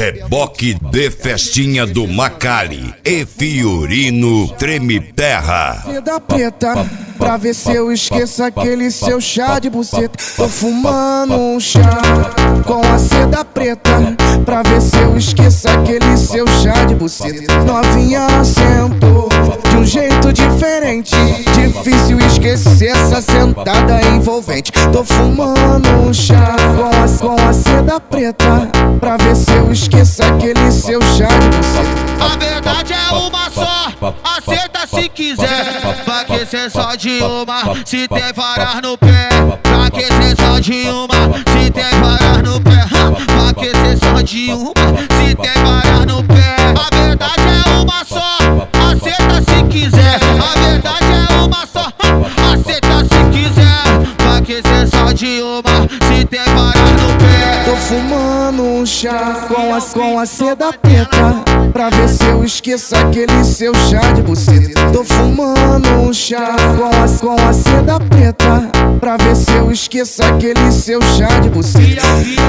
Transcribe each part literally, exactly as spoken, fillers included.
Reboque de festinha do Macali e Fiorino Treme Terra. Seda preta, pra ver se eu esqueço aquele seu chá de buceta. Tô fumando um chá com a seda preta, pra ver se eu esqueço aquele seu chá de buceta. Novinha sentou de um jeito diferente, difícil esquecer essa sentada envolvente. Tô fumando um chá com a, com a seda preta, pra ver se eu esqueço aquele seu chá de buceta. A verdade é uma só, aceita se quiser. Vai que cê só de uma, se tem varas no pé. Vai que cê só de uma, se tem varas no pé. Vai que cê só de uma, se tem varas no pé. A verdade é uma só, aceita se quiser. A verdade é uma só, aceita se quiser. Vai que cê só de uma, se tem varas no pé. Tô fumando um chá com a, com a seda preta, pra ver se eu esqueço aquele seu chá de buceta. Tô fumando um chá com a, com a seda preta, pra ver se eu esqueço aquele seu chá de buceta.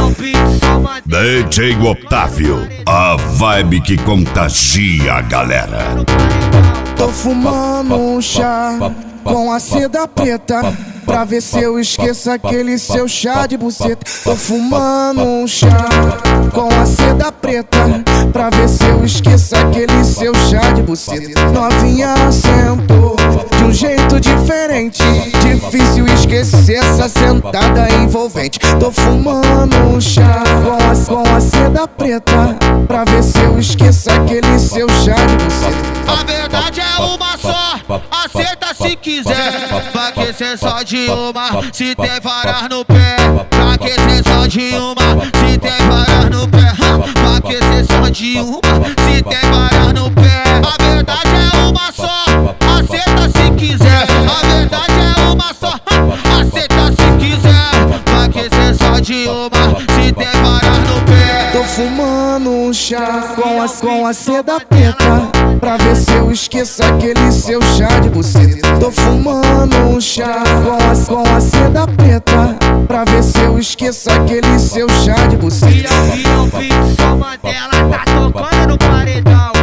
D J Otávio, a vibe que contagia a galera. Tô fumando um chá com a seda preta, pra ver se eu esqueço aquele seu chá de buceta. Tô fumando um chá com a seda preta, pra ver se eu esqueço aquele seu chá de buceta. Novinha sentou de um jeito diferente, difícil esquecer essa sentada envolvente. Tô fumando um chá com a, com a seda preta, pra ver se eu esqueço aquele seu chá de buceta. A verdade é uma só, aceita se quiser. Vai que cê só de uma, se tem varas no pé. Vai que cê só de uma, se tem varas no pé. Vai que cê só de uma, se tem varas no pé. A verdade é uma só, aceita se quiser. A verdade é uma só, aceita se quiser. Vai que cê só de uma, se tem varas no pé. Tô fumando um chá com a, com a seda preta, pra ver se eu esqueço aquele seu chá de buceta. Tô fumando um chá com a, com a seda preta, pra ver se eu esqueço aquele seu chá de buceta. E o Mandela tá tocando no paredão.